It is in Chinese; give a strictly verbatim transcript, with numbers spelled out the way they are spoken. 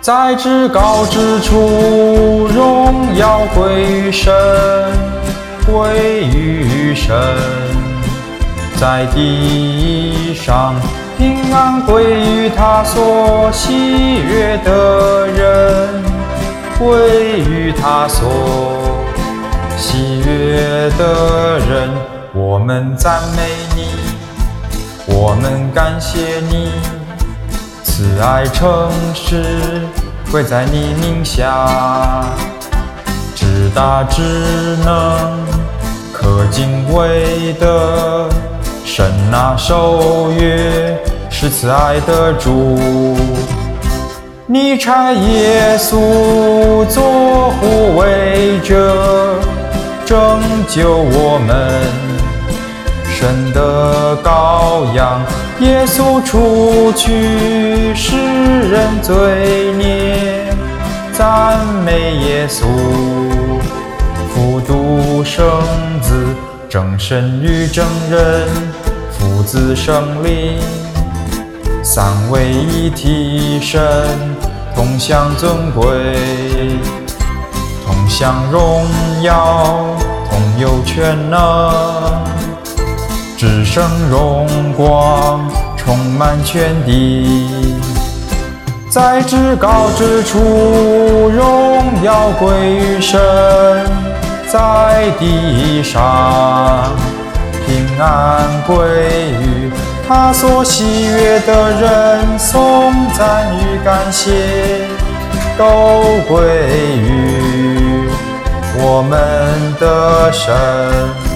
在至高之处，荣耀归于神，归于神；在地上，平安归于他所喜悦的人，归于他所喜悦的人。我们赞美你，我们感谢你，慈爱诚实归在你名下，至大至能可敬畏的神啊，守约是慈爱的主。你差耶稣做护卫者，拯救我们。神的羔羊，耶稣除去世人罪孽，赞美耶稣，复读圣子，正神与正人，父子圣灵，三位一体神，同享尊贵，同享荣耀，同有全能，至圣荣光充满全地。在至高之处，荣耀归于神；在地上，平安归于他所喜悦的人。颂赞与感谢都归于我们的神。